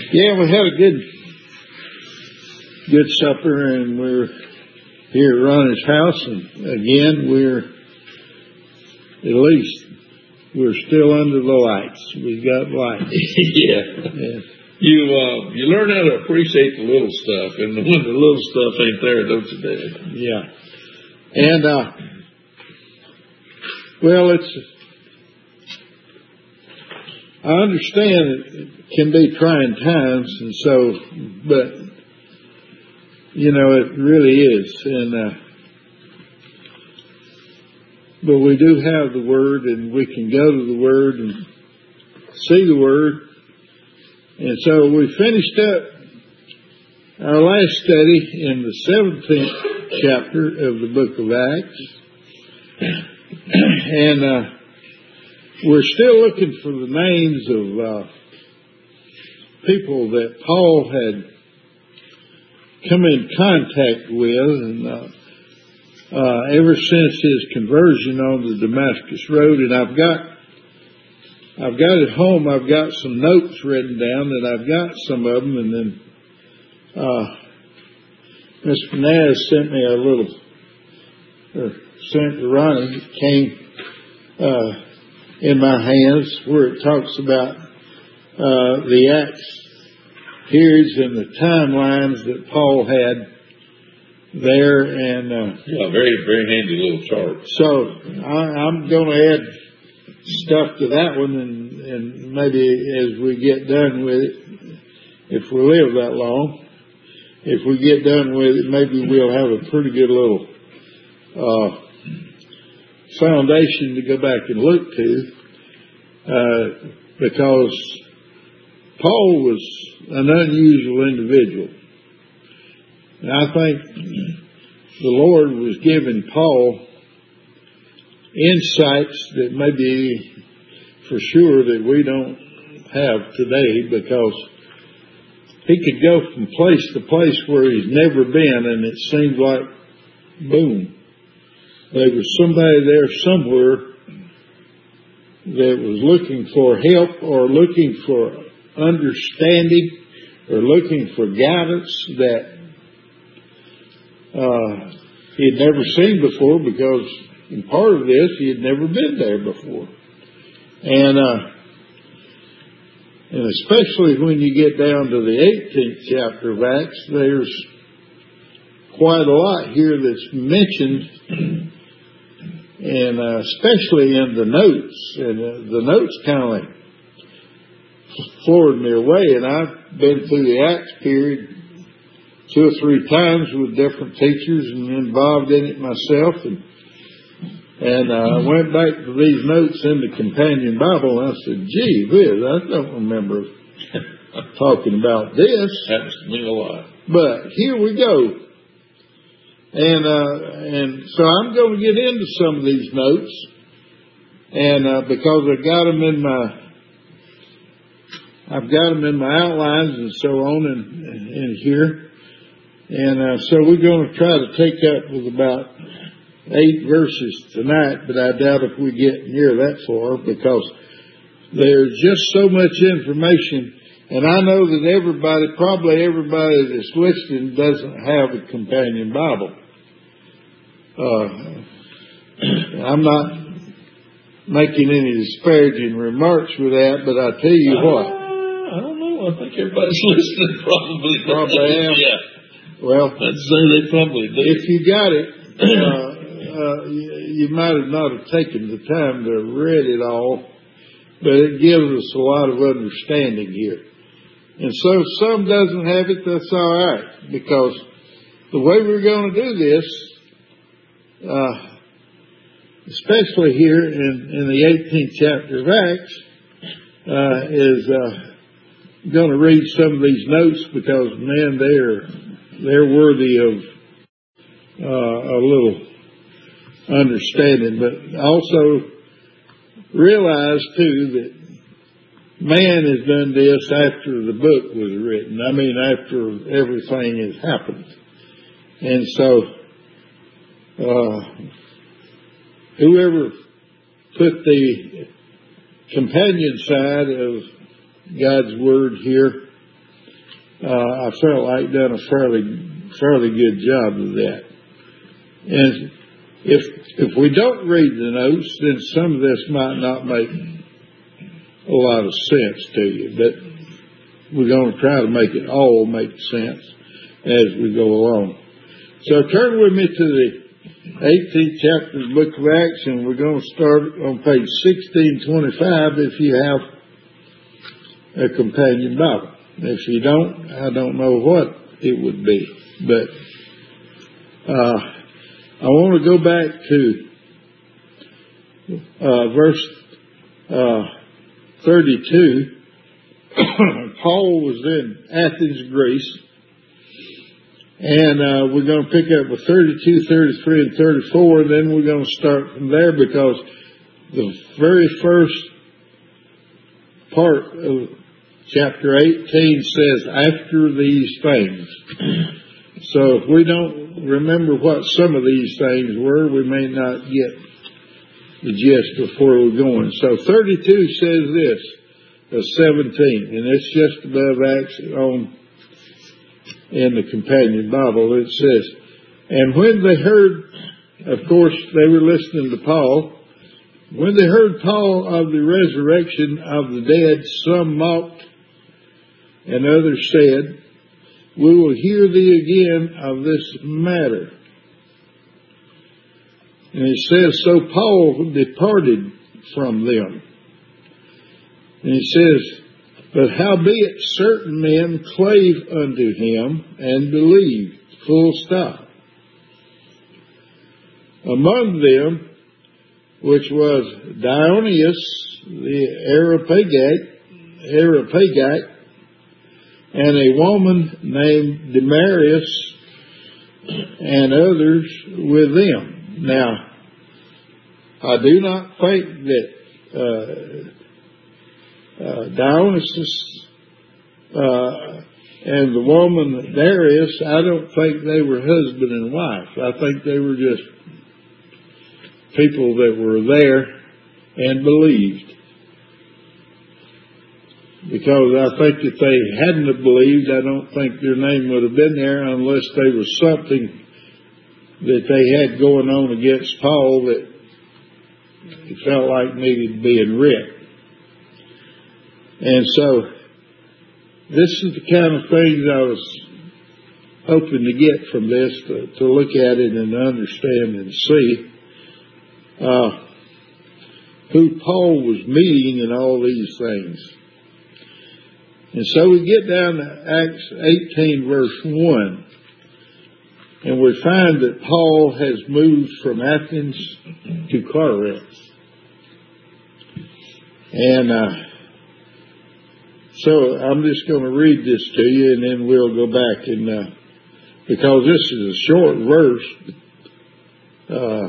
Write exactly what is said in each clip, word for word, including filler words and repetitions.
Yeah, we had a good, good supper, and we're here at Ronnie's house, and again, we're, at least, we're still under the lights. We got lights. yeah. yeah. You uh, you learn how to appreciate the little stuff, and when the little stuff ain't there, don't you, Dad? Yeah. And, uh, well, it's, I understand it can be trying times, and so, but, you know, it really is. And, uh, but we do have the Word, and we can go to the Word and see the Word. And so we finished up our last study in the seventeenth chapter of the book of Acts. And uh, we're still looking for the names of uh, people that Paul had come in contact with, and uh, uh, ever since his conversion on the Damascus Road. And I've got I've got at home, I've got some notes written down, and I've got some of them, and then uh, Mister Naz sent me a little, or sent Ronnie, it came uh, in my hands, where it talks about uh, the Acts periods and the timelines that Paul had there, and uh, yeah, very, very handy little chart. So I, I'm going to add stuff to that one, and, and maybe as we get done with it, if we live that long, if we get done with it, maybe we'll have a pretty good little uh, foundation to go back and look to, uh, because Paul was an unusual individual. And I think the Lord was giving Paul insights that maybe for sure that we don't have today, because he could go from place to place where he's never been, and it seemed like, boom, there was somebody there somewhere that was looking for help or looking for understanding or looking for guidance that uh, he had never seen before, because in part of this, he had never been there before. And uh, and especially when you get down to the eighteenth chapter of Acts, there's quite a lot here that's mentioned, and uh, especially in the notes. And uh, the notes kind of floored me away, and I've been through the Acts period two or three times with different teachers and involved in it myself, and And uh, I went back to these notes in the Companion Bible, and I said, gee whiz, I don't remember talking about this. Happens to me a lot. But here we go. And uh, and so I'm going to get into some of these notes, and uh, because I've got them in my, I've got them in my outlines and so on in, in here. And uh, so we're going to try to take up with about eight verses tonight, but I doubt if we get near that far, because there's just so much information, and I know that everybody, probably everybody that's listening, doesn't have a Companion Bible. Uh, I'm not making any disparaging remarks with that, but I tell you what. Uh, I don't know. I think everybody's listening probably. Probably am. Yeah. Well, I'd say they probably do. If you got it, uh, Uh, you, you might have not have taken the time to read it all, but it gives us a lot of understanding here. And so if some doesn't have it, that's all right, because the way we're going to do this, uh, especially here in, in the eighteenth chapter of Acts, uh, is uh, going to read some of these notes, because, man, they're, they're worthy of uh, a little understanding, but also realize too that man has done this after the book was written. I mean, after everything has happened. And so, uh, whoever put the companion side of God's Word here uh, I felt like done a fairly, fairly good job of that. And if, if we don't read the notes, then some of this might not make a lot of sense to you, but we're going to try to make it all make sense as we go along. So turn with me to the eighteenth chapter of the book of Acts, and we're going to start on page sixteen twenty-five if you have a companion Bible. If you don't, I don't know what it would be. But uh, I want to go back to uh, verse uh, thirty-two. Paul was in Athens, Greece. And uh, we're going to pick up with thirty-two, thirty-three, and thirty-four, and then we're going to start from there, because the very first part of chapter eighteen says, after these things. So if we don't remember what some of these things were, we may not get the gist of where we're going. So thirty-two says this, of seventeen, and it's just above Acts on in the companion Bible. It says, and when they heard, of course, they were listening to Paul. When they heard Paul of the resurrection of the dead, some mocked, and others said, we will hear thee again of this matter. And it says, so Paul departed from them. And he says, but howbeit certain men clave unto him and believed. Full stop. Among them, which was Dionysius the Areopagite, Areopagite, and a woman named Damaris, and others with them. Now, I do not think that uh, Uh, Dionysus uh, and the woman Darius, I don't think they were husband and wife. I think they were just people that were there and believed. Because I think if they hadn't have believed, I don't think their name would have been there unless there was something that they had going on against Paul that it felt like needed being writ. And so, this is the kind of things I was hoping to get from this, to, to look at it and understand and see uh, who Paul was meeting in all these things. And so we get down to Acts eighteen, verse one, and we find that Paul has moved from Athens to Corinth. And uh, So I'm just going to read this to you, and then we'll go back and, uh, because this is a short verse, uh,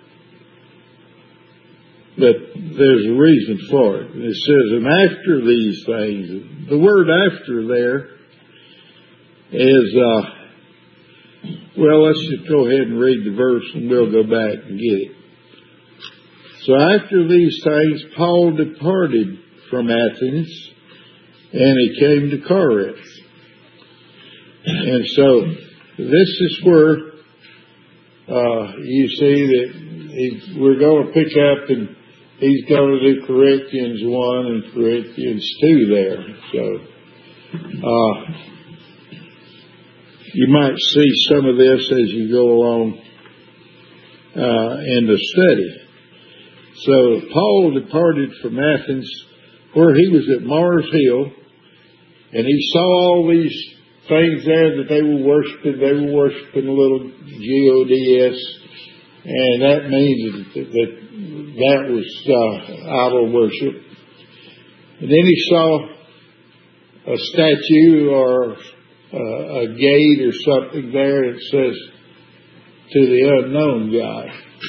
but there's a reason for it. It says, and after these things, the word after there is, uh, well, let's just go ahead and read the verse and we'll go back and get it. So after these things, Paul departed from Athens, and he came to Corinth. And so, this is where uh, you see that he, we're going to pick up, and he's going to do Corinthians one and Corinthians two there. So, uh, you might see some of this as you go along uh, in the study. So, Paul departed from Athens, where he was at Mars Hill, and he saw all these things there that they were worshiping. They were worshiping a little G O D S, and that means that that, that was uh, idol worship. And then he saw a statue or uh, a gate or something there that says, to the unknown God.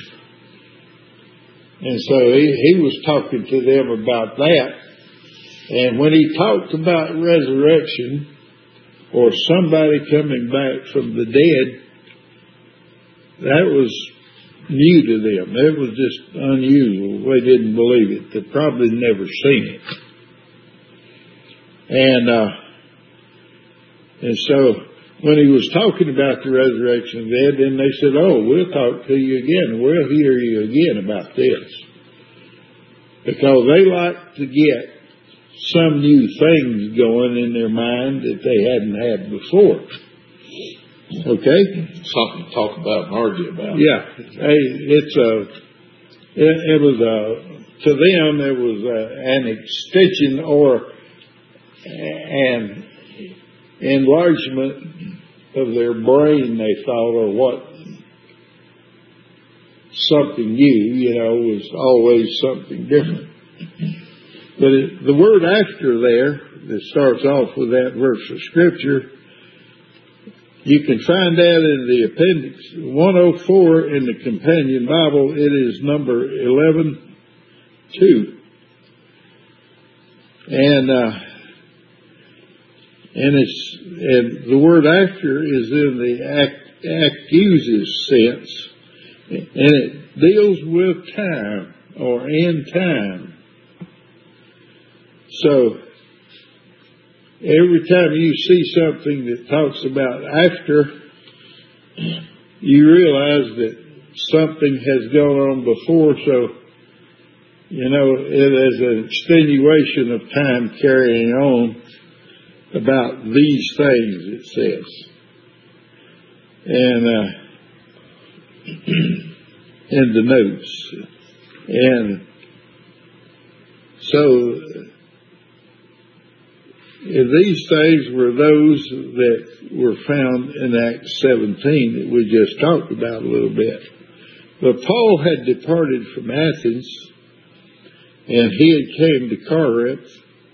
And so he, he was talking to them about that. And when he talked about resurrection or somebody coming back from the dead, that was new to them. It was just unusual. They didn't believe it. They'd probably never seen it. And uh, And so when he was talking about the resurrection of the dead, then they said, oh, we'll talk to you again. We'll hear you again about this. Because they like to get some new things going in their mind that they hadn't had before. Okay? Something to talk about and argue about. Yeah. Hey, it's a, it, it was a, to them, it was a, an extension or an enlargement of their brain, they thought, or what, something new, you know, was always something different. But it, the word after there, that starts off with that verse of Scripture, you can find that in the appendix one oh four in the Companion Bible. It is number eleven two. And, uh, and it's, and the word after is in the ac- accuses sense. And it deals with time or in time. So, every time you see something that talks about after, you realize that something has gone on before, so, you know, it is an extenuation of time carrying on about these things, it says. And, uh, in the notes. And so, these things were those that were found in Acts seventeen that we just talked about a little bit. But Paul had departed from Athens, and he had came to Corinth,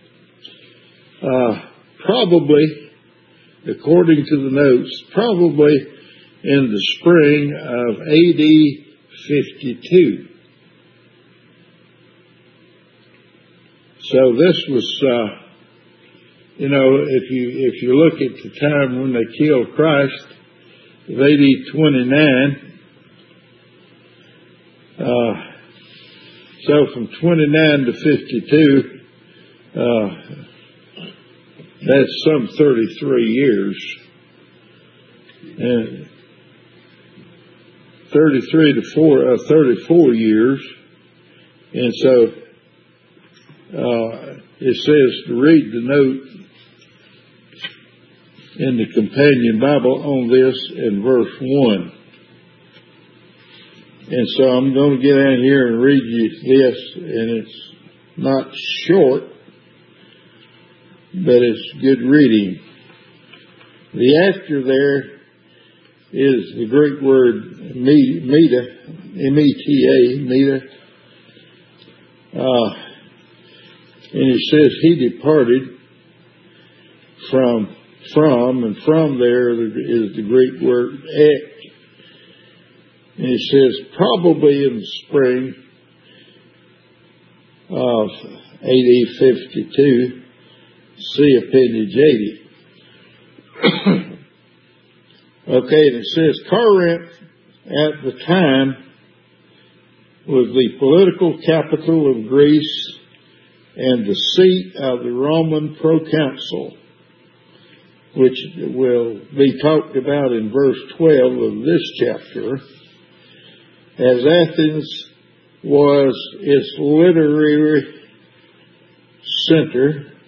uh, probably, according to the notes, probably in the spring of A D fifty-two. So this was, uh, you know, if you if you look at the time when they killed Christ, of A D twenty-nine, uh, so from twenty-nine to fifty-two, uh, that's some thirty-three years. And thirty-three to four, uh, thirty-four years. And so, uh, it says to read the note in the Companion Bible on this in verse one. And so I'm going to get in here and read you this, and it's not short, but it's good reading. The after there is the Greek word meta, M E T A, meta. Uh, and it says he departed from, from, and from there is the Greek word ek. And it says probably in the spring of A D fifty-two, see appendage eighty. Okay, and it says Corinth at the time was the political capital of Greece and the seat of the Roman proconsul, which will be talked about in verse twelve of this chapter, as Athens was its literary center.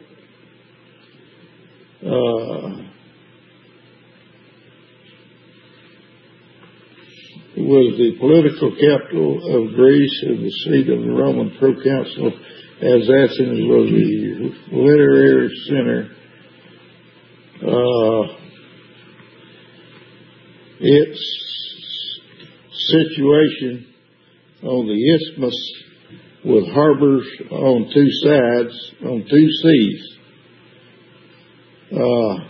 Uh, It was the political capital of Greece and the seat of the Roman proconsul, as Athens was the literary center. Uh, its situation on the isthmus with harbors on two sides, on two seas. Uh,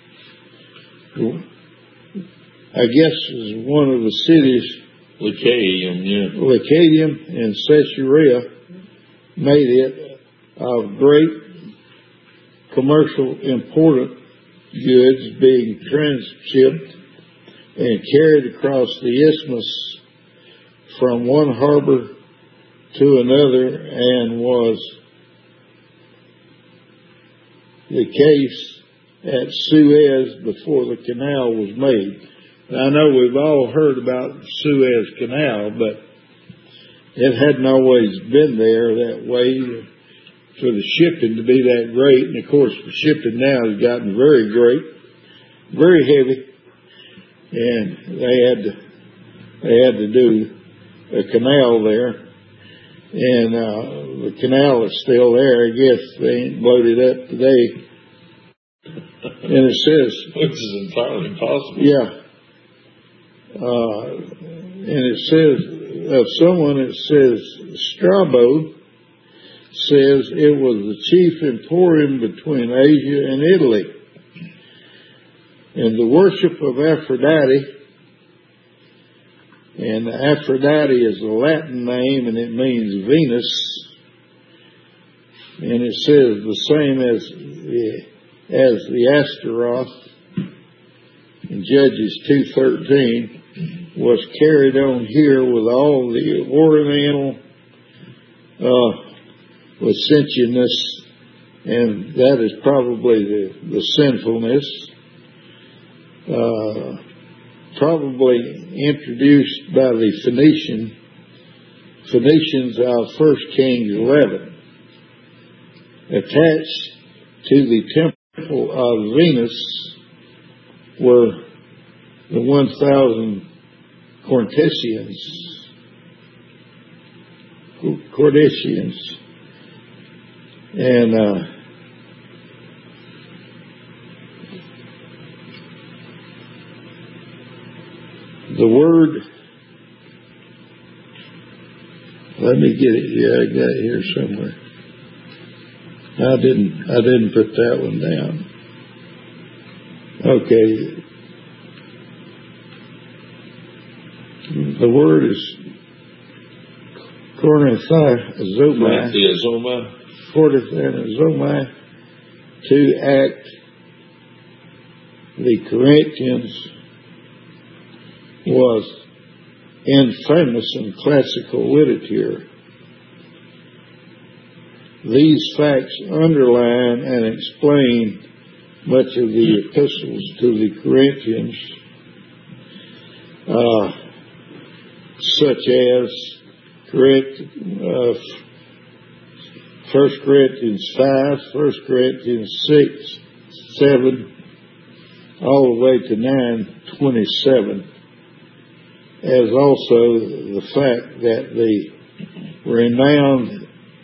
I guess is one of the cities, Lycaonium, yeah. Lycaonium and Caesarea, made it of great commercial important goods being transshipped and carried across the isthmus from one harbor to another, and was the case at Suez before the canal was made. Now, I know we've all heard about the Suez Canal, but it hadn't always been there that way for the shipping to be that great. And of course, the shipping now has gotten very great, very heavy, and they had to, they had to do a canal there. And uh, the canal is still there. I guess they ain't bloated up today. And it says, which is entirely impossible. Yeah. Uh, and it says of someone, it says Strabo says it was the chief emporium between Asia and Italy. And the worship of Aphrodite, and Aphrodite is a Latin name and it means Venus, and it says the same as the, as the Astaroth in Judges two thirteen was carried on here with all the Oriental uh, licentiousness, and that is probably the, the sinfulness. Uh, probably introduced by the Phoenician, Phoenicians of First Kings eleven. Attached to the temple of Venus were the one thousand Corinthians, Cordicians, and uh, the word, let me get it here, I got it here somewhere. I didn't, I didn't put that one down. Okay. The word is Corinthiazomai. Corinthiazomai, to act. The Corinthians was infamous in classical literature. These facts underline and explain much of the epistles to the Corinthians, uh, such as uh, First Corinthians five, First Corinthians six, seven, all the way to nine twenty-seven, as also the fact that the renowned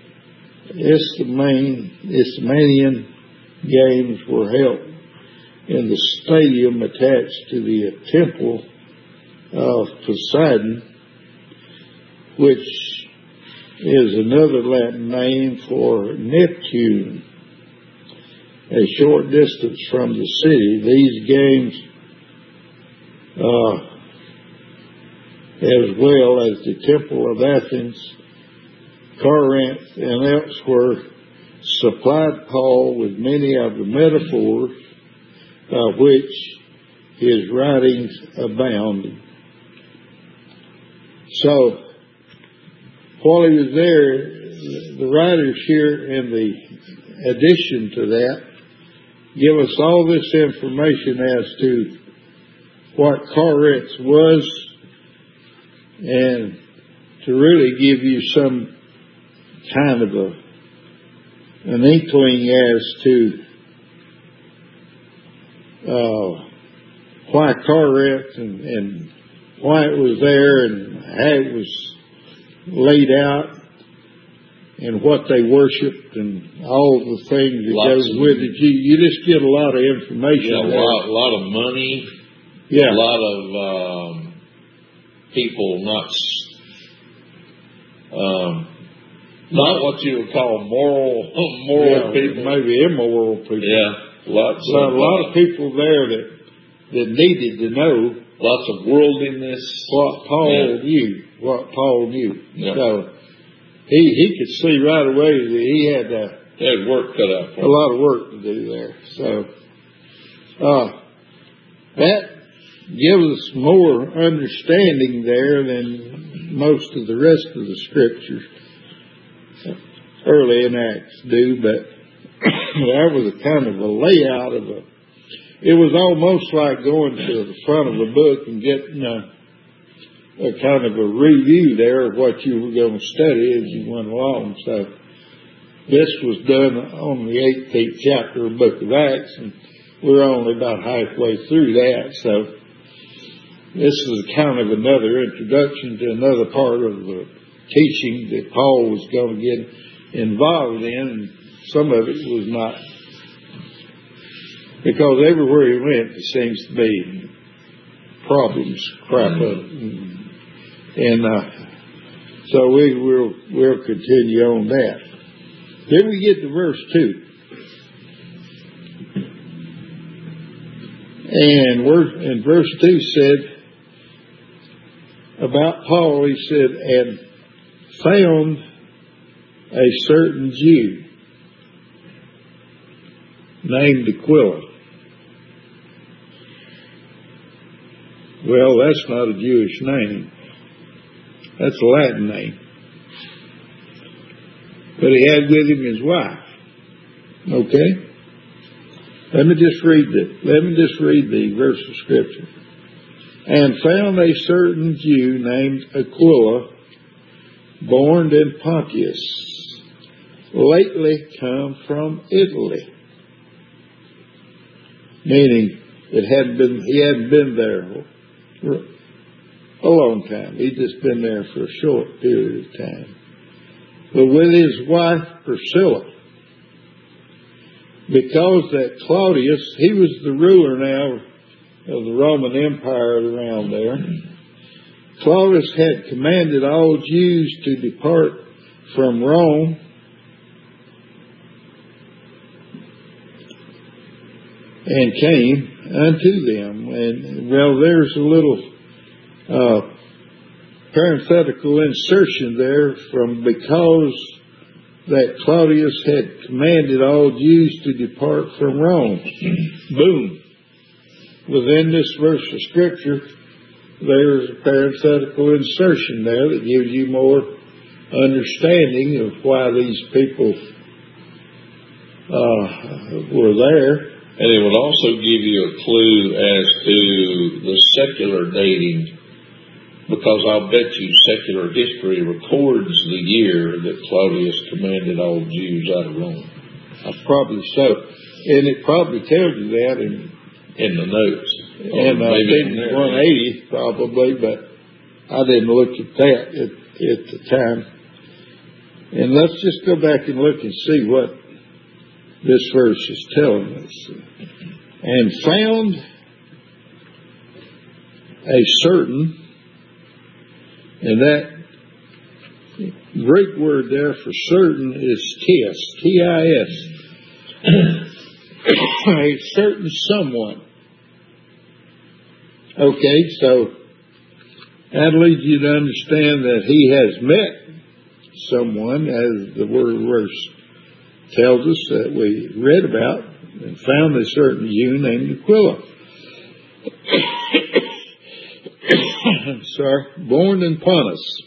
Isthmian games were held in the stadium attached to the temple of Poseidon, which is another Latin name for Neptune, a short distance from the city. These games, uh, as well as the Temple of Athens, Corinth, and elsewhere, supplied Paul with many of the metaphors by which his writings abound. So, while he was there, the writers here, in the addition to that, give us all this information as to what Corinth was, and to really give you some kind of a an inkling as to uh, why Corinth and, and why it was there and how it was laid out and what they worshipped and all the things that Lots goes with it. You, you just get a lot of information. Yeah, a there. lot, a lot of money. Yeah. A lot of um, people not um, not what you would call moral moral yeah, people. Maybe immoral people. Yeah, lots so of a lot uh, of people there that that needed to know lots of worldliness. What Paul yeah. knew. What Paul knew. Yeah. So he he could see right away that he had uh, He had work cut out for him. a lot of work to do there. So uh, that gives us more understanding there than most of the rest of the scriptures early in Acts do, but that was a kind of a layout of a it was almost like going to the front of a book and getting a, a kind of a review there of what you were going to study as you went along. So this was done on the eighteenth chapter of the book of Acts, and we're only about halfway through that. So this is kind of another introduction to another part of the teaching that Paul was going to get involved in, and some of it was not. Because everywhere he went, there seems to be problems crop up. And, and uh, so we will we'll continue on that. Then we get to verse two. And, we're, and verse two said, about Paul, he said, and found a certain Jew named Aquila. Well, that's not a Jewish name. That's a Latin name. But he had with him his wife. Okay? Let me just read the, let me just read the verse of Scripture. And found a certain Jew named Aquila, born in Pontus, lately come from Italy. Meaning, it hadn't been, he hadn't been there a long time. He'd just been there for a short period of time. But with his wife Priscilla, because that Claudius, he was the ruler now of the Roman Empire around there. Claudius had commanded all Jews to depart from Rome and came unto them. And, well, there's a little uh, parenthetical insertion there from because that Claudius had commanded all Jews to depart from Rome. Boom. Within this verse of Scripture, there's a parenthetical insertion there that gives you more understanding of why these people uh, were there. And it would also give you a clue as to the secular dating, because I'll bet you secular history records the year that Claudius commanded all Jews out of Rome. Uh, probably so. And it probably tells you that in, in the notes. And uh, maybe one eighty probably, but I didn't look at that at, at the time. And let's just go back and look and see what this verse is telling us. And found a certain, and that Greek word there for certain is tis, T I S. A certain someone. Okay, so that leads you to understand that he has met someone, as the word verse tells us that we read about, and found a certain Jew named Aquila. Sorry, born in Pontus,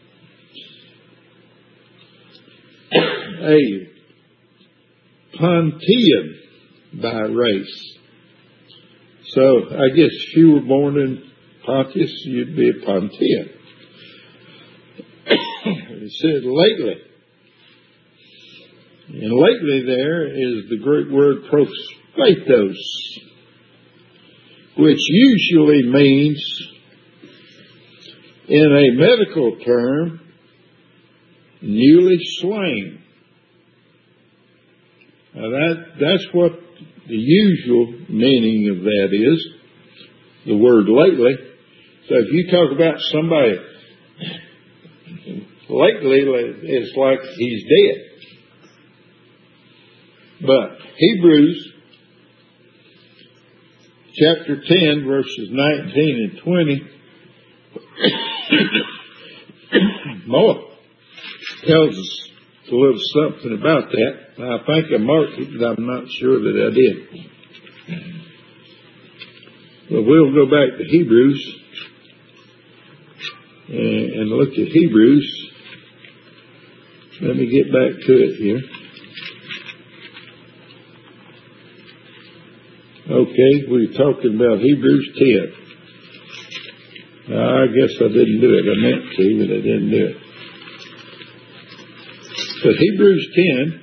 a Pontian by race. So I guess if you were born in Pontus, you'd be a Pontian. It said lately. And lately there is the Greek word prosphatos, which usually means, in a medical term, newly slain. Now that, that's what the usual meaning of that is, the word lately. So if you talk about somebody lately, it's like he's dead. But Hebrews chapter ten, verses nineteen and twenty, more tells us a little something about that. I think I marked it, but I'm not sure that I did. But we'll go back to Hebrews and, and look at Hebrews. Let me get back to it here. Okay, we're talking about Hebrews ten. I guess I didn't do it. I meant to, but I didn't do it. But Hebrews ten,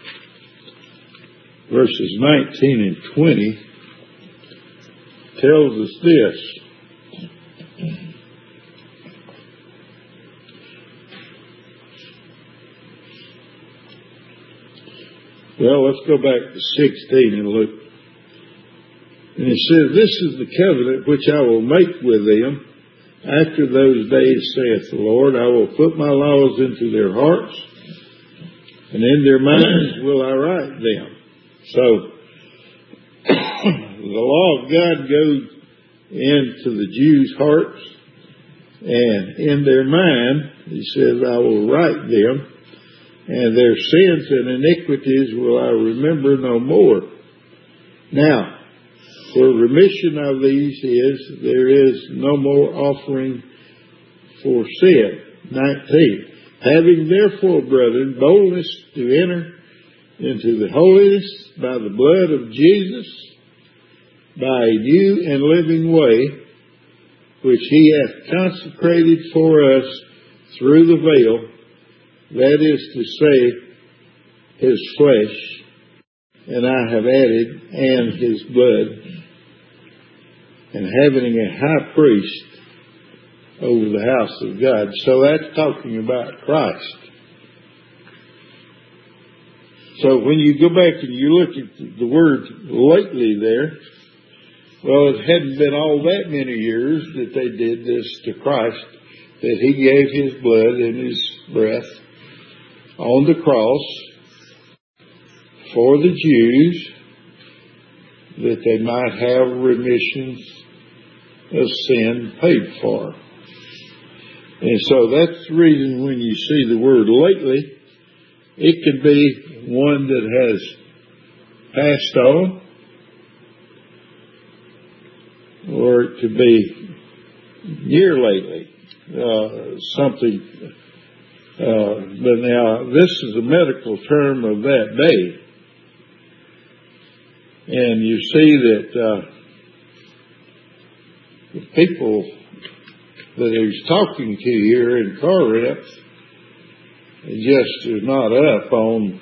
verses nineteen and twenty, tells us this. Well, let's go back to sixteen and look. And it says, "This is the covenant which I will make with them after those days, saith the Lord. I will put my laws into their hearts, and in their minds will I write them." So, the law of God goes into the Jews' hearts, and in their mind, he says, "I will write them, and their sins and iniquities will I remember no more." Now, for remission of these is, there is no more offering for sin. nineteen. "Having therefore, brethren, boldness to enter into the holiness by the blood of Jesus, by a new and living way, which he hath consecrated for us through the veil, that is to say, his flesh, and I have added, and his blood, and having a high priest over the house of God." So that's talking about Christ. So when you go back and you look at the word lately there, well, it hadn't been all that many years that they did this to Christ, that he gave his blood and his breath on the cross for the Jews, that they might have remission of sin paid for. And so that's the reason when you see the word lately, it could be one that has passed on, or it could be near lately, uh, something. Uh, but now, this is a medical term of that day. And you see that uh, the people that he's talking to here in Corinth just are not up on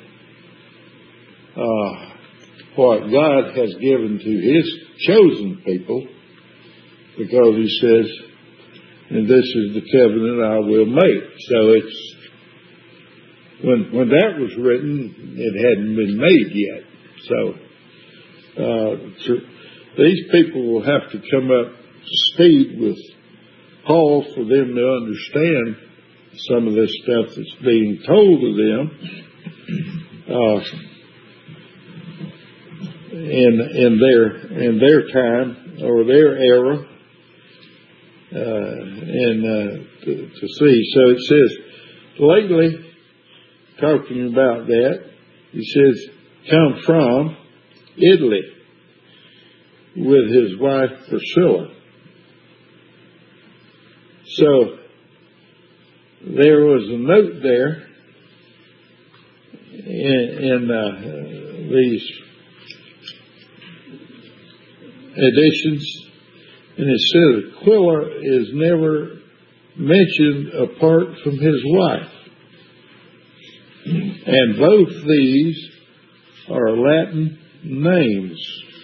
uh, what God has given to his chosen people, because he says, "And this is the covenant I will make." So it's, when when that was written, it hadn't been made yet. So uh, these people will have to come up to speed with Paul for them to understand some of this stuff that's being told to them uh, in in their in their time or their era, uh, and uh, to, to see. So it says, lately, talking about that, he says, "Come from Italy with his wife Priscilla." So there was a note there in, in uh, these editions, and it says Aquila is never mentioned apart from his wife. And both these are Latin names.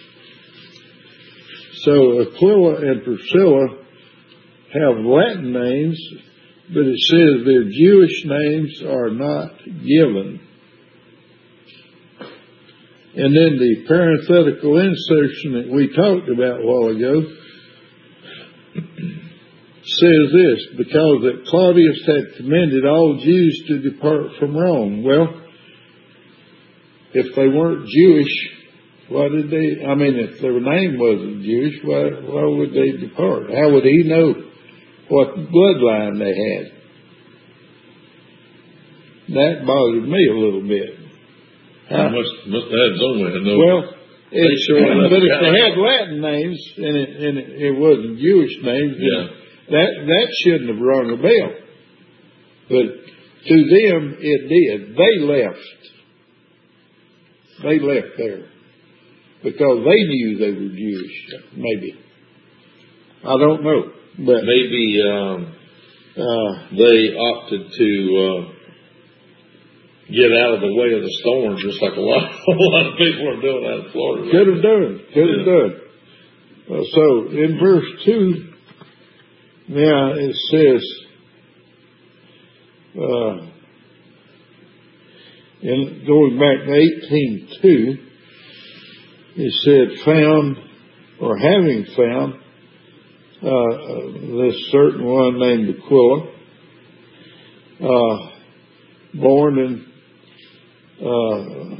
So Aquila and Priscilla have Latin names, but it says their Jewish names are not given. And then the parenthetical insertion that we talked about a while ago says this, "Because that Claudius had commanded all Jews to depart from Rome." Well, if they weren't Jewish, why did they, I mean, if their name wasn't Jewish, why, why would they depart? How would he know what bloodline they had? That bothered me a little bit. How, must, must have had somewhere to know. Well, it, but if they had Latin names and it, and it, it wasn't Jewish names, yeah. that that shouldn't have rung a bell. But to them, it did. They left. They left there. because they knew they were Jewish, maybe. I don't know. But maybe um, uh, they opted to uh, get out of the way of the storm, just like a lot, a lot of people are doing out of Florida. Could have done. Could have yeah. done. Uh, so in verse two, now it says, uh, in going back to eighteen two, it said, found, or having found, uh, this certain one named Aquila, uh, born in, uh,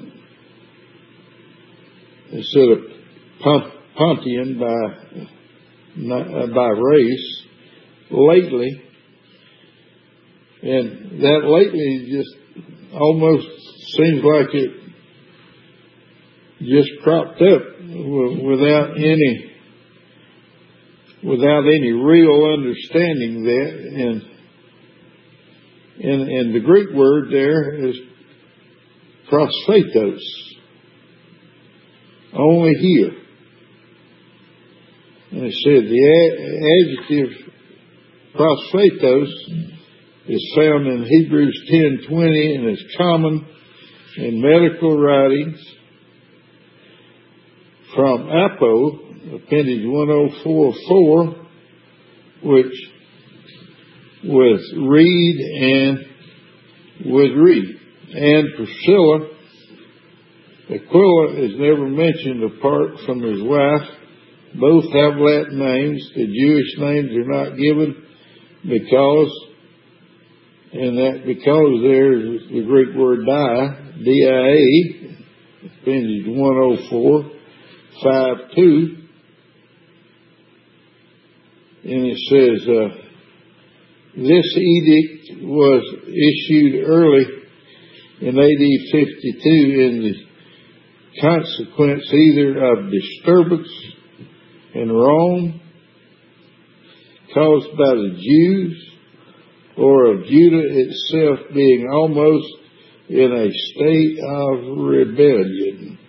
instead of Pont- Pontian by, uh, by race, lately, and that lately just almost seems like it just cropped up without any without any real understanding that, and and, and the Greek word there is prosphatos, only here. And it said the adjective prosphatos is found in Hebrews ten twenty and is common in medical writings from Apo, Appendage one oh four four, which was read and would read. And Priscilla, Aquila is never mentioned apart from his wife. Both have Latin names. The Jewish names are not given because, and that because there is the Greek word dia, D I A, Appendage one oh four five two. And it says, uh, this edict was issued early in A D fifty-two in the consequence either of disturbance in Rome caused by the Jews or of Judah itself being almost in a state of rebellion.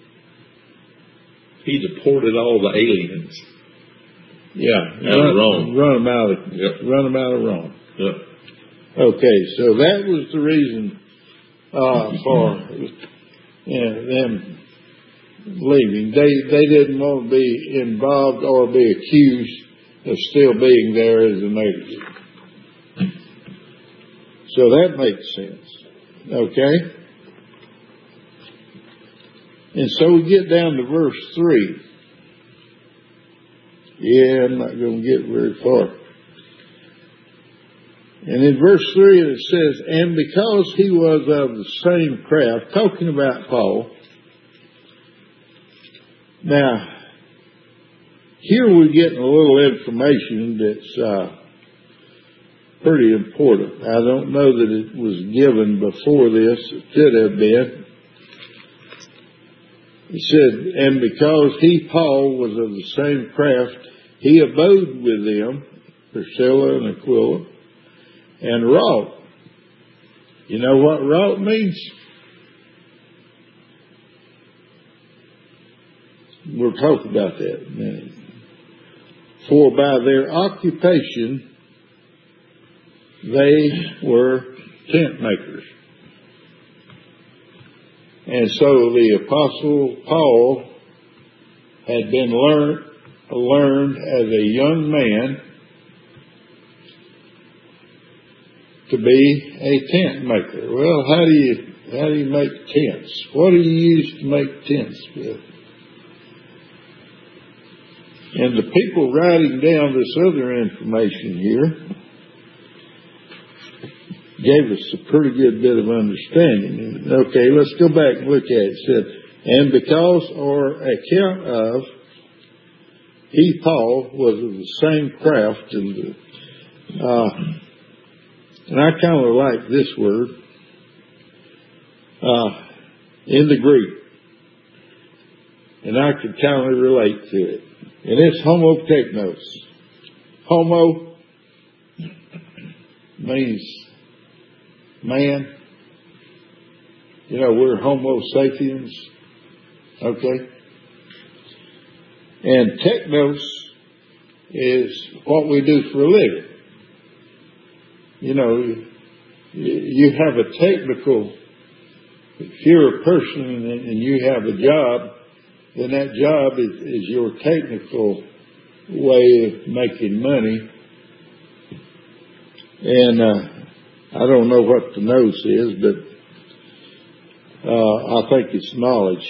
He deported all the aliens. Yeah, out of Rome. Run them out of, yep. run them out of Rome. Yep. Okay, so that was the reason uh, for yeah, them leaving. They they didn't want to be involved or be accused of still being there as a native. So that makes sense. Okay? And so we get down to verse three. Yeah, I'm not going to get very far. And in verse three it says, and because he was of the same craft, talking about Paul. Now, here we're getting a little information that's uh, pretty important. I don't know that it was given before this. It could have been. He said, and because he, Paul, was of the same craft, he abode with them, Priscilla and Aquila, and wrought. You know what wrought means? We'll talk about that in a minute. For by their occupation, they were tent makers. And so the Apostle Paul had been learned, learned as a young man to be a tent maker. Well, how do you how do you make tents? What do you use to make tents with? And the people writing down this other information here gave us a pretty good bit of understanding. Okay, let's go back and look at it. It said, and because or account of, he, Paul, was of the same craft. And, uh, and I kind of like this word uh, in the Greek. And I could kind of relate to it. And it's homotechnos. Homo means man. You know, we're homo sapiens. Okay? And technos is what we do for a living. You know, you have a technical, if you're a person and you have a job, then that job is, is your technical way of making money. And uh, I don't know what the nose is, but uh, I think it's knowledge.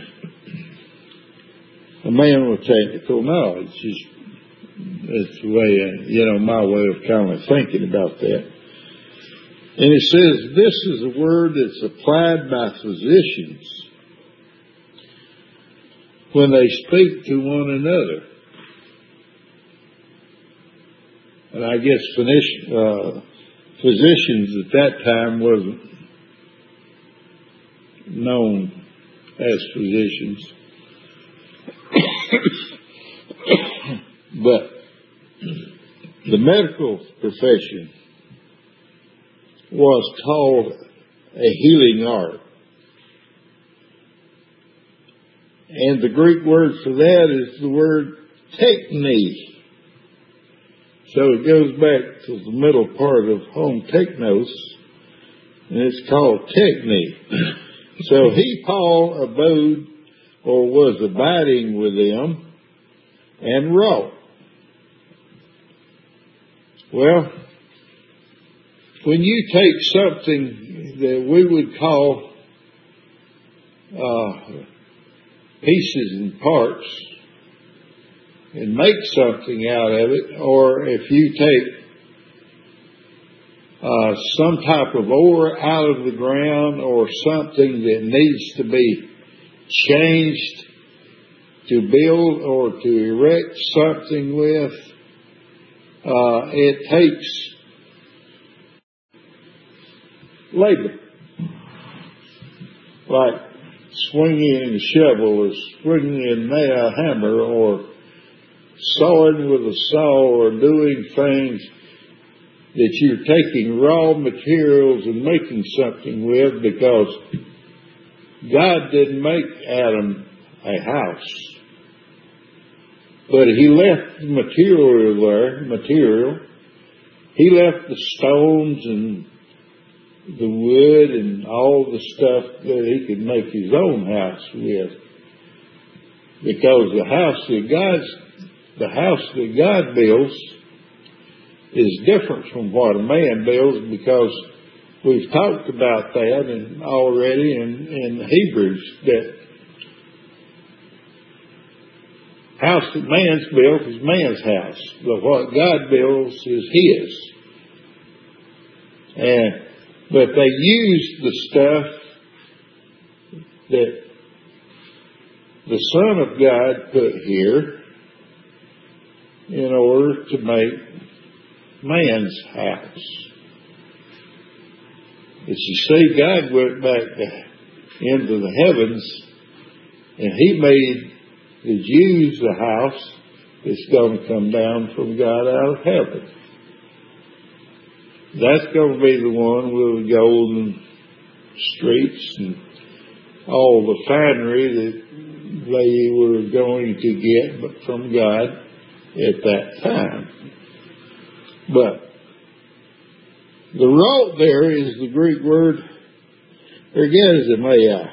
A man with technical knowledge is that's the way, uh, you know, my way of kind of thinking about that. And it says this is a word that's applied by physicians when they speak to one another. And I guess physician, uh, physicians at that time wasn't known as physicians. But the medical profession was called a healing art. And the Greek word for that is the word techne. So it goes back to the middle part of home technos, and it's called techne. So he, Paul, abode or was abiding with them and wrought. Well, when you take something that we would call uh, pieces and parts and make something out of it, or if you take uh, some type of ore out of the ground or something that needs to be changed to build or to erect something with, uh, it takes labor. Like swinging a shovel or swinging a hammer or sawing with a saw or doing things that you're taking raw materials and making something with, because God didn't make Adam a house. But he left the material there, material. He left the stones and the wood and all the stuff that he could make his own house with. Because the house that God's, the house that God builds is different from what a man builds, because we've talked about that in, already in, in Hebrews, that house that man's built is man's house, but what God builds is his. And but they used the stuff that the Son of God put here in order to make man's house. But you see, God went back into the heavens and he made the Jews the house that's going to come down from God out of heaven. That's going to be the one with the golden streets and all the finery that they were going to get but from God at that time. But the wrought there is the Greek word ergazomai.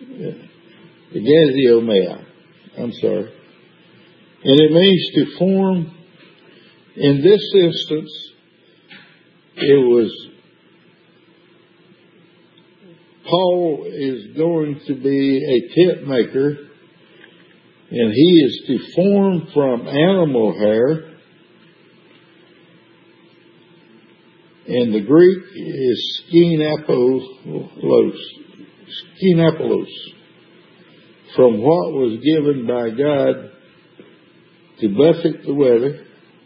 Ergazomai. I'm sorry. And it means to form. In this instance, it was Paul is going to be a tent maker, and he is to form from animal hair. And the Greek is skinapolos, skinapolos, from what was given by God to buffet the weather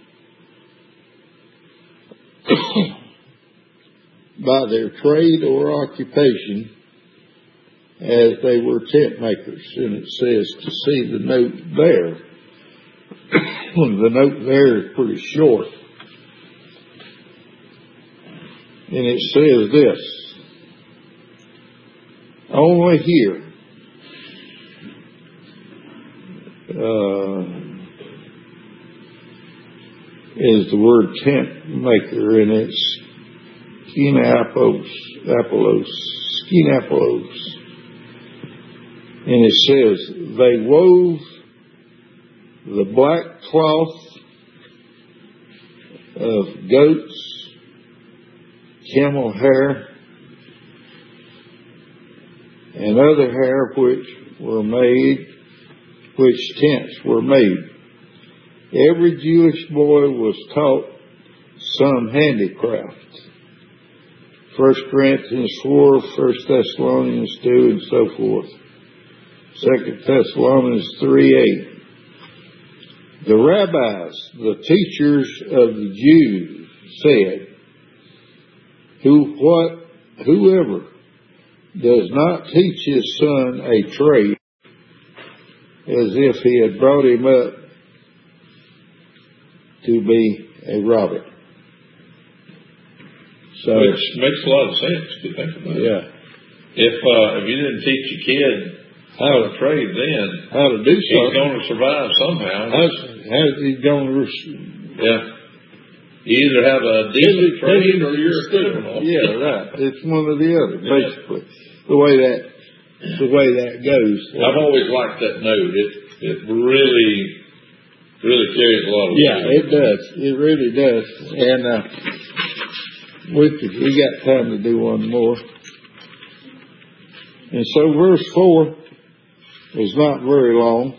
by their trade or occupation as they were tent makers. And it says to see the note there. The note there is pretty short. And it says this: only here, uh, is the word tent maker, and it's skinapolos, apolos, skinapolos. And it says, they wove the black cloth of goats, camel hair, and other hair which were made, which tents were made. Every Jewish boy was taught some handicraft. First Corinthians four, First Thessalonians two, and so forth. Second Thessalonians three eight. The rabbis, the teachers of the Jews, said, Who what whoever does not teach his son a trade, as if he had brought him up to be a robber. So, which makes a lot of sense if you think about it. Yeah. If uh, if you didn't teach your kid how to trade then, how to do he's something, going to survive somehow. How's, how's he going to... Yeah. You either have a decent trade or you're a criminal. Yeah, right. It's one or the other, basically. Yeah. The way that the way that goes. I've always liked that note. It it really really carries a lot of weight. Yeah, it does. It really does. And uh, we could, we got time to do one more. And so verse four is not very long.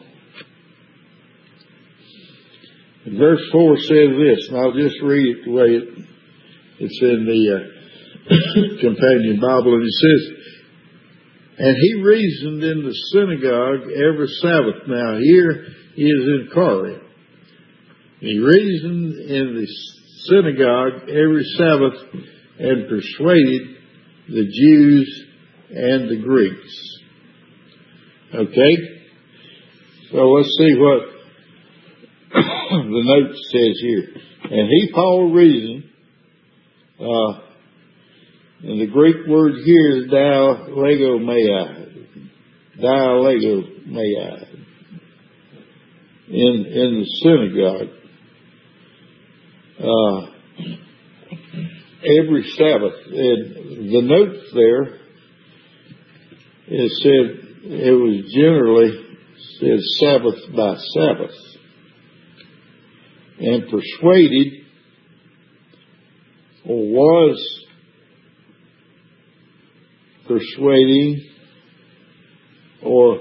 And verse four says this, and I'll just read it the way it, it's in the uh, companion Bible. And it says, and he reasoned in the synagogue every Sabbath. Now here he is in Corinth. He reasoned in the synagogue every Sabbath and persuaded the Jews and the Greeks. Okay? So let's see what the note says here. And he, Paul, reasoned, uh, and the Greek word here is dialegomai, dialegomai, in in the synagogue. Uh, every Sabbath. And the note there, it said, it was generally said Sabbath by Sabbath. And persuaded, or was persuading, or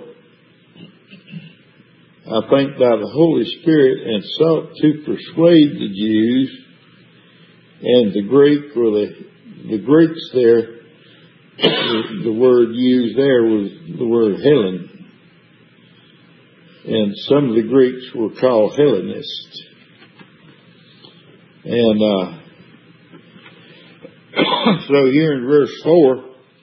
I think by the Holy Spirit, and sought to persuade the Jews and the Greek, or the, the Greeks there, the, the word used there was the word Hellen. And some of the Greeks were called Hellenists. And uh, so here in verse four,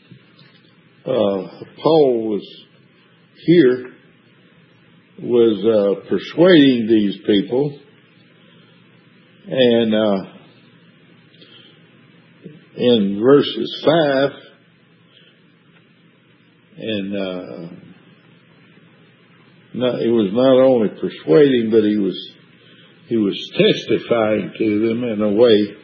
uh, Paul was here, was uh, persuading these people, and uh, in verses five, and uh, not, it was not only persuading, but he was he was testifying to them in a way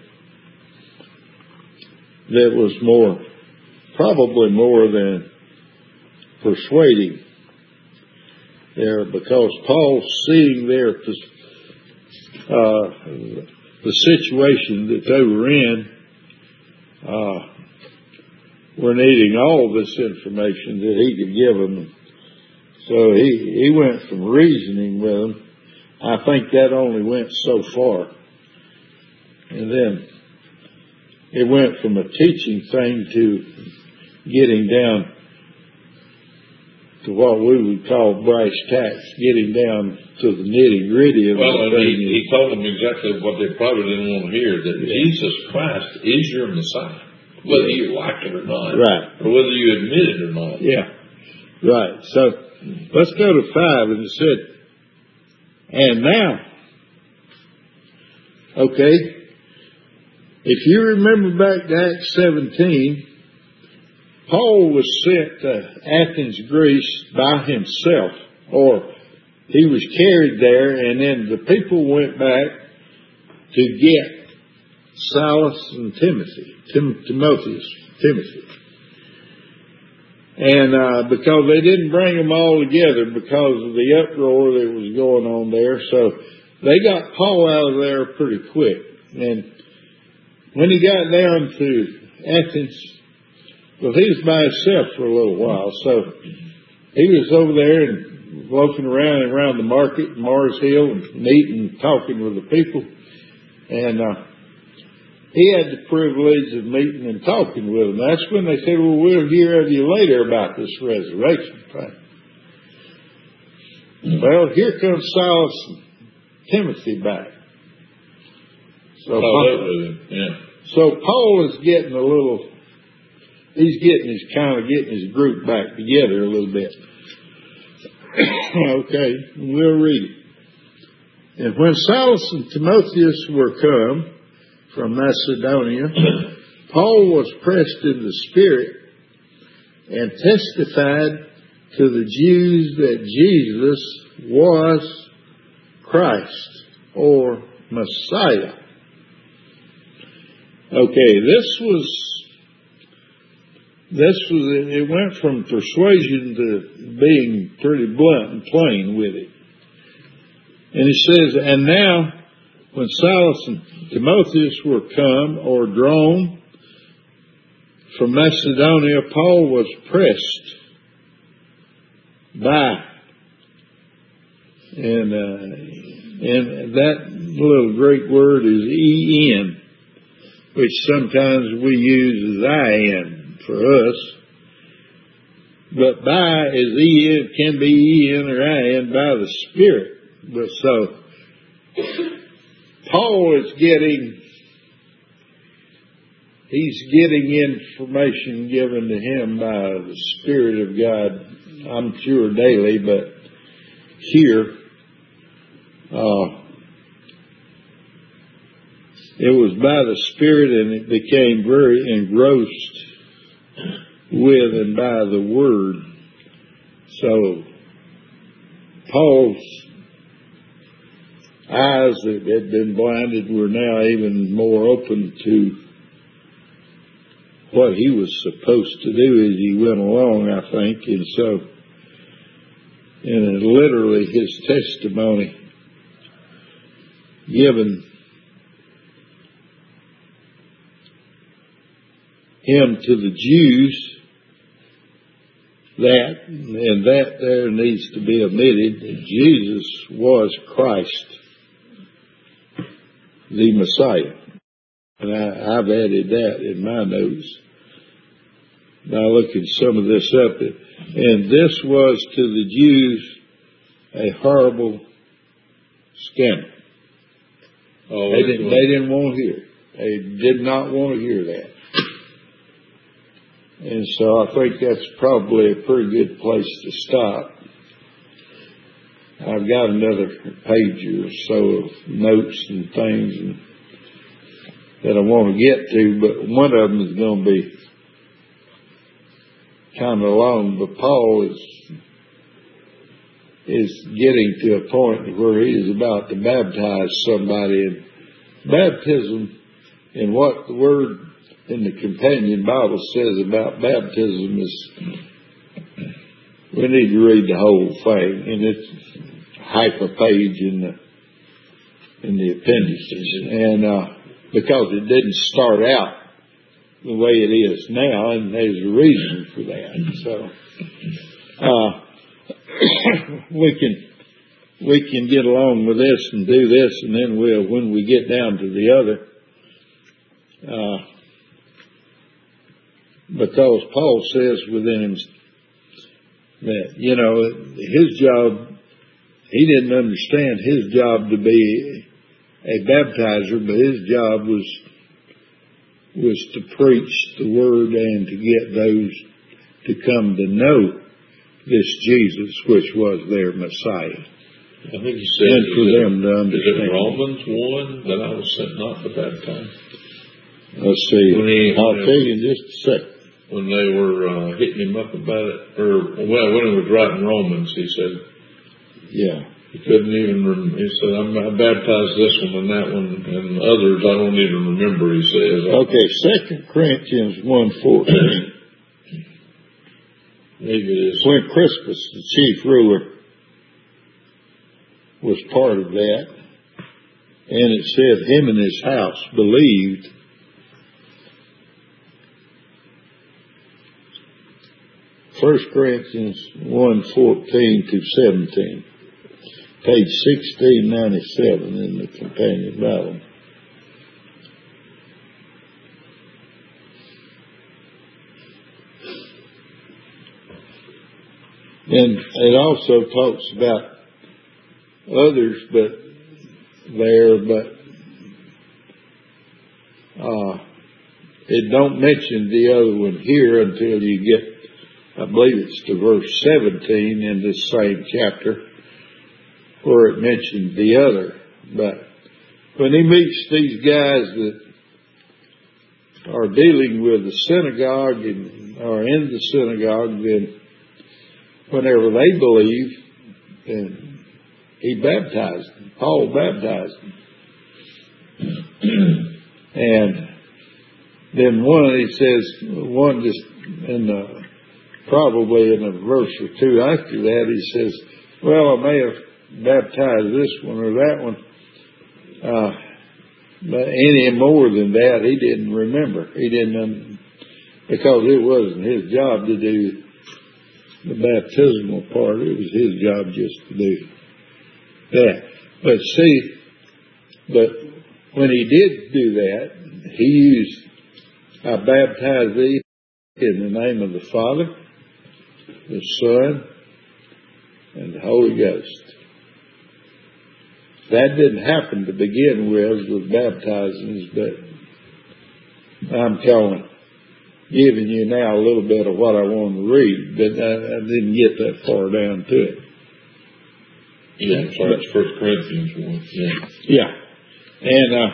that was more, probably more than persuading there, because Paul's seeing their uh, the situation that they were in, uh, were needing all this information that he could give them. So he, he went from reasoning with them. I think that only went so far. And then it went from a teaching thing to getting down to what we would call brass tacks, getting down to the nitty gritty of well, the thing. He, he told them exactly what they probably didn't want to hear, that yeah. Jesus Christ is your Messiah, whether you like it or not. Right. Or whether you admit it or not. Yeah. Right. So let's go to five, and it said, and now, okay, if you remember back to Acts seventeen, Paul was sent to Athens, Greece by himself, or he was carried there, and then the people went back to get Silas and Timothy, Tim, Timotheus, Timothy. And uh, because they didn't bring them all together because of the uproar that was going on there, so they got Paul out of there pretty quick. And when he got down to Athens, well, he was by himself for a little while, so he was over there and walking around and around the market, Mars Hill, and meeting, talking with the people. And uh, he had the privilege of meeting and talking with them. That's when they said, well, we'll hear of you later about this resurrection thing. Mm-hmm. Well, here comes Silas and Timothy back. So Paul, yeah. So Paul is getting a little, he's getting his, kind of getting his group back together a little bit. Okay, we'll read it. And when Silas and Timotheus were come from Macedonia, Paul was pressed in the Spirit and testified to the Jews that Jesus was Christ or Messiah. Okay, this was, this was, it went from persuasion to being pretty blunt and plain with it. And he says, and now, when Silas and Timotheus were come or drawn from Macedonia, Paul was pressed by, and uh, and that little Greek word is en, which sometimes we use as in for us. But by is en, can be en or in by the Spirit. But so, Paul is getting, he's getting information given to him by the Spirit of God, I'm sure daily, but here, uh, it was by the Spirit, and it became very engrossed with and by the Word. So, Paul's eyes that had been blinded were now even more open to what he was supposed to do as he went along, I think. And so, and literally his testimony given him to the Jews, that, and that there needs to be omitted, that Jesus was Christ, the Messiah. And I, I've added that in my notes. Now looking some of this up. And this was to the Jews a horrible scandal. Oh, they, didn't, they didn't want to hear it. They did not want to hear that. And so I think that's probably a pretty good place to stop. I've got another page or so of notes and things and, that I want to get to, but one of them is going to be kind of long. But Paul is is getting to a point where he is about to baptize somebody. And baptism, and what the word in the companion Bible says about baptism is, we need to read the whole thing, and it's half a page in the in the appendices, and uh, because it didn't start out the way it is now, and there's a reason for that. So uh, we can we can get along with this and do this, and then we'll, when we get down to the other, uh, because Paul says within him that, you know, his job, he didn't understand his job to be a baptizer, but his job was was to preach the word and to get those to come to know this Jesus, which was their Messiah. I think he said, and for them it, to understand. Is it Romans one that I was sent not to baptize? Let's see. He, I'll tell you in just a second. When they were uh, hitting him up about it, or well, when he was writing Romans, he said, "Yeah, He couldn't even, rem- he said, I'm, I baptized this one and that one and others I don't even remember, he says. Okay, Second Corinthians one fourteen. Maybe it is. When Crispus, the chief ruler, was part of that, and it said him and his house believed. First Corinthians one fourteen to seventeen. Page sixteen ninety-seven in the companion Bible. And it also talks about others, but there, but uh, it don't mention the other one here until you get, I believe it's to verse seventeen in this same chapter, where it mentioned the other. But when he meets these guys that are dealing with the synagogue and are in the synagogue, then whenever they believe, then he baptized them. Paul baptized them. And then one, he says, one just in the, probably in a verse or two after that, he says, well, I may have baptized this one or that one. Uh, but any more than that, he didn't remember. He didn't, um, because it wasn't his job to do the baptismal part. It was his job just to do that. But see, but when he did do that, he used, I baptize thee in the name of the Father, the Son, and the Holy Ghost. That didn't happen to begin with, with baptizings, but I'm telling, giving you now a little bit of what I want to read, but I, I didn't get that far down to it. Yeah, sorry, it's First Corinthians one. Yeah. Yeah. And uh,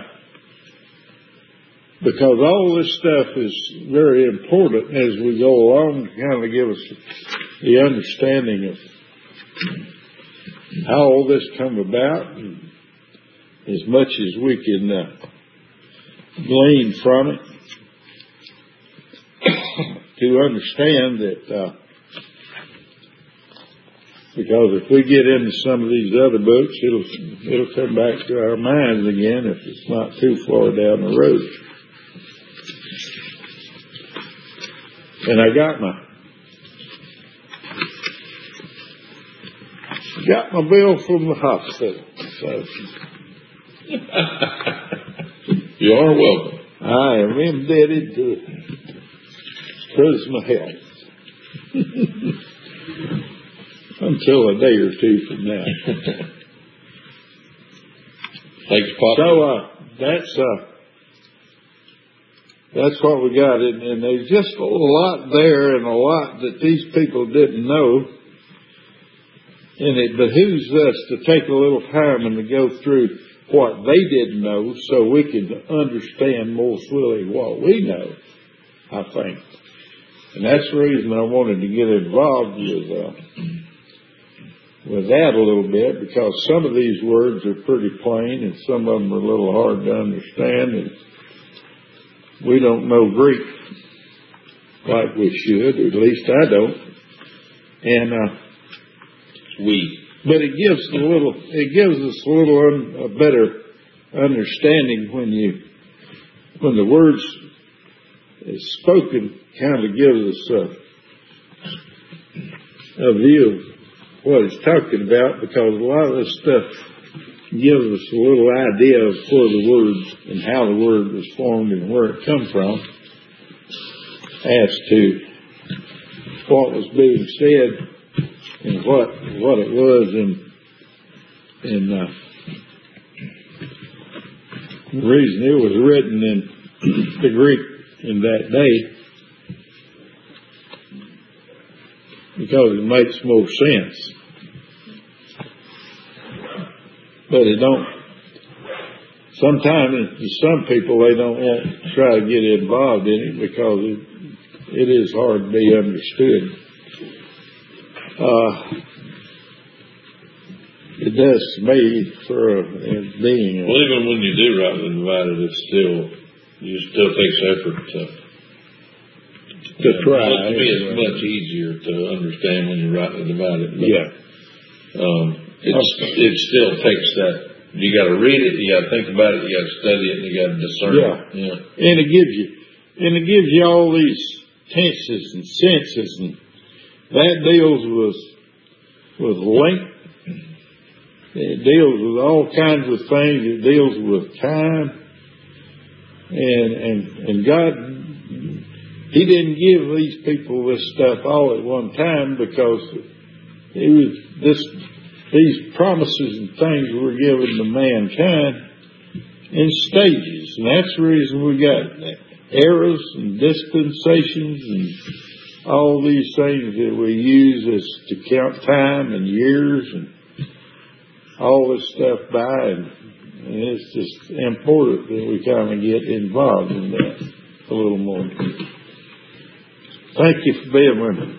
because all this stuff is very important as we go along to kind of give us the understanding of how all this come about, and as much as we can uh, glean from it, to understand that, uh, because if we get into some of these other books, it'll it'll come back to our minds again if it's not too far down the road. And I got my got my bill from the hospital. So you are welcome. I am indebted to Prisma Health until a day or two from now. Thanks, Pop. So uh, that's uh, that's what we got, and, and there's just a lot there, and a lot that these people didn't know. And it behooves us to take a little time and to go through what they didn't know, so we can understand more fully what we know, I think. And that's the reason I wanted to get involved with uh, with that a little bit, because some of these words are pretty plain and some of them are a little hard to understand, and we don't know Greek like we should, or at least I don't. And uh, we, but it gives a little, it gives us a little un, a better understanding when you when the words is spoken. Kind of gives us a, a view of what it's talking about, because a lot of this stuff gives us a little idea of where the words and how the word was formed and where it come from, as to what was being said and what what it was in in uh, the reason it was written in the Greek in that day, because it makes more sense. But it don't, sometimes some people, they don't want to try to get involved in it because it, it is hard to be understood. Uh, It does to me for a, a being. Well, even when you do rightly divide it, it's still, you still takes effort to, to uh, try. It to be as much easier to understand when you rightly divide it. But, yeah. Um, it's, it still takes that. You got to read it, you got to think about it, you got to study it, and you got to discern yeah. it. Yeah. And it gives you, and it gives you all these tenses and senses, and that deals with with length. It deals with all kinds of things. It deals with time, and and and God, He didn't give these people this stuff all at one time, because it was this. These promises and things were given to mankind in stages. And that's the reason we got eras and dispensations and all these things that we use as to count time and years and all this stuff by. And, and it's just important that we kind of get involved in that a little more. Thank you for being with me.